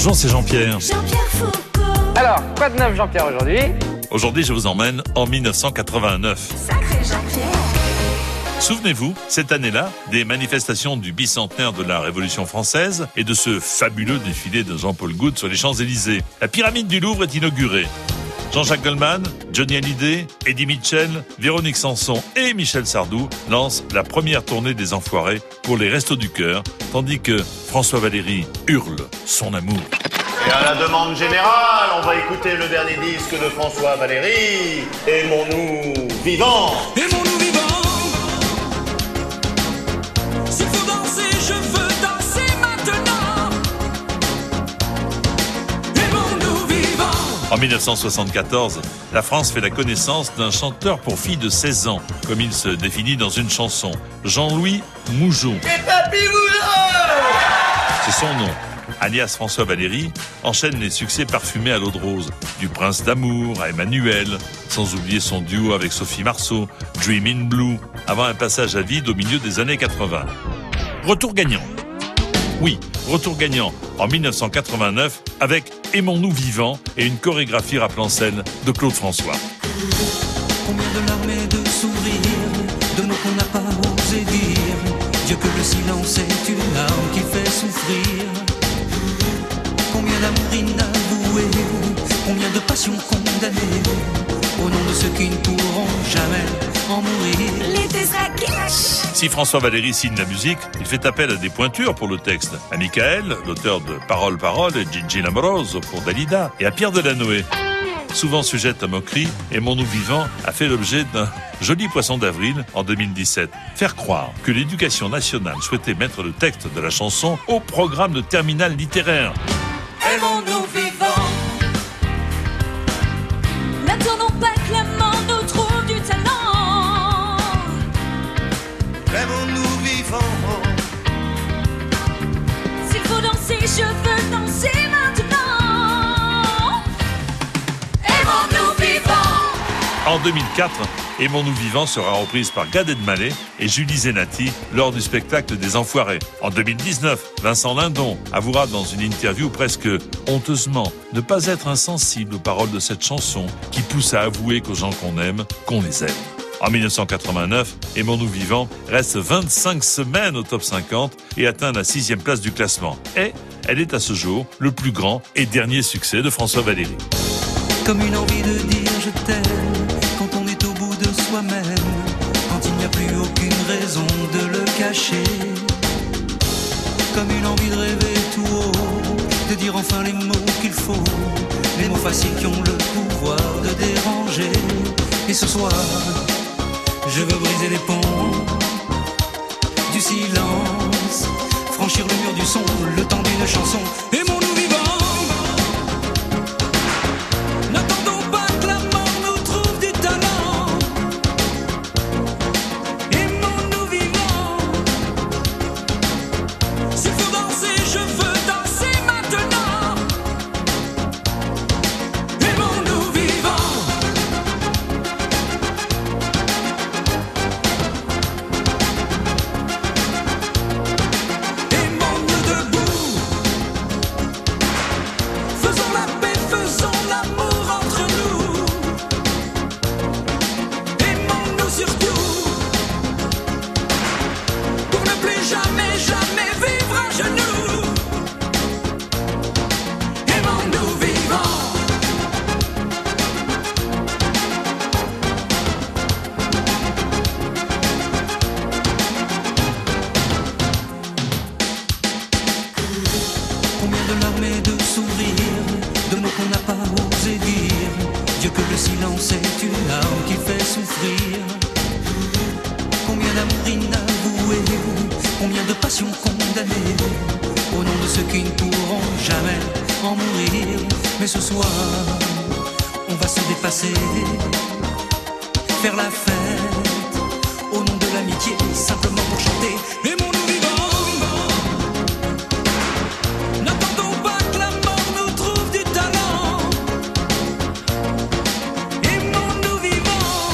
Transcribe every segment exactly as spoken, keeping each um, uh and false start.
Bonjour, c'est Jean-Pierre. Jean-Pierre Foucault. Alors, quoi de neuf Jean-Pierre aujourd'hui? Aujourd'hui, je vous emmène en mille neuf cent quatre-vingt-neuf. Sacré Jean-Pierre. Souvenez-vous, cette année-là, des manifestations du bicentenaire de la Révolution française et de ce fabuleux défilé de Jean-Paul Goude sur les Champs-Élysées. La pyramide du Louvre est inaugurée. Jean-Jacques Goldman, Johnny Hallyday, Eddie Mitchell, Véronique Sanson et Michel Sardou lancent la première tournée des Enfoirés pour les Restos du Cœur, tandis que François Valéry hurle son amour. Et à la demande générale, on va écouter le dernier disque de François Valéry, Aimons-nous vivants. Aimons-nous vivants. S'il faut danser, je veux danser maintenant. Aimons-nous vivants. En mille neuf cent soixante-quatorze, la France fait la connaissance d'un chanteur pour filles de seize ans, comme il se définit dans une chanson, Jean-Louis Moujon. C'est son nom. Alias François Valéry enchaîne les succès parfumés à l'eau de rose, du Prince d'amour à Emmanuel, sans oublier son duo avec Sophie Marceau, Dream in Blue, avant un passage à vide au milieu des années quatre-vingts. Retour gagnant. Oui, retour gagnant en mille neuf cent quatre-vingt-neuf avec Aimons-nous vivants et une chorégraphie rappelant celle de Claude François. Combien de larmes et de sourires, de mots qu'on n'a pas osé dire. Dieu que le silence est une arme qui fait souffrir. Combien d'amour inavoué, combien de passions condamnées, au nom de ceux qui ne pourront jamais en mourir. L'été sera cash. Si François Valéry signe la musique, il fait appel à des pointures pour le texte. À Michael, l'auteur de Parole, Parole, et Gigi Lamoroso pour Dalida, et à Pierre Delanoë. Souvent sujette à moquerie, Aimons-nous vivants a fait l'objet d'un joli poisson d'avril en deux mille dix-sept. Faire croire que l'éducation nationale souhaitait mettre le texte de la chanson au programme de terminale littéraire. Aimons-nous vivants. N'attendons pas que l'amour nous trouve du talent. Aimons-nous vivants. S'il faut danser, je veux danser maintenant. Aimons-nous vivants. En deux mille quatre, Aimons-nous vivants sera reprise par Gad Elmaleh et Julie Zenati lors du spectacle des Enfoirés. En deux mille dix-neuf, Vincent Lindon avouera dans une interview presque honteusement ne pas être insensible aux paroles de cette chanson qui pousse à avouer qu'aux gens qu'on aime, qu'on les aime. En mille neuf cent quatre-vingt-neuf, Aimons-nous vivants reste vingt-cinq semaines au top cinquante et atteint la sixième place du classement. Et elle est à ce jour le plus grand et dernier succès de François Valéry. Comme une envie de dire je t'aime, quand on est au bout de soi-même, quand il n'y a plus aucune raison de le cacher. Comme une envie de rêver tout haut, de dire enfin les mots qu'il faut, les mots faciles qui ont le pouvoir de déranger. Et ce soir, je veux briser les ponts du silence, franchir le mur du son, le temps d'une chanson. Aimons-nous vivants. N'attendons pas que la mort nous trouve du talent. Aimons-nous vivants. S'il faut danser, je veux danser maintenant. Aimons-nous vivants. Aimons-nous debout. Faisons la paix, faisons l'amour entre nous. Aimons-nous surtout, pour ne plus jamais, jamais vivre à genoux. Aimons-nous vivants. Combien de larmes et de sourires, de mots qu'on n'a pas osé dire. Dieu que le silence est une arme qui fait souffrir. Combien d'amour inavoué, combien de passions condamnées, au nom de ceux qui ne pourront jamais en mourir. Mais ce soir, on va se dépasser, faire la fête, au nom de l'amitié, simplement pour chanter. Aimons-nous vivants. N'attendons pas que la mort nous trouve du talent. Aimons-nous vivants.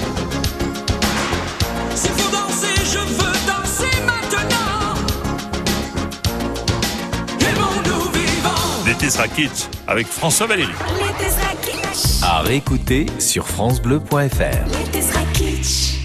S'il faut danser, je veux danser maintenant. Aimons-nous vivants. L'été sera kitsch avec François Valéry. L'été sera kitsch. À réécouter sur francebleu point fr. L'été sera kitsch.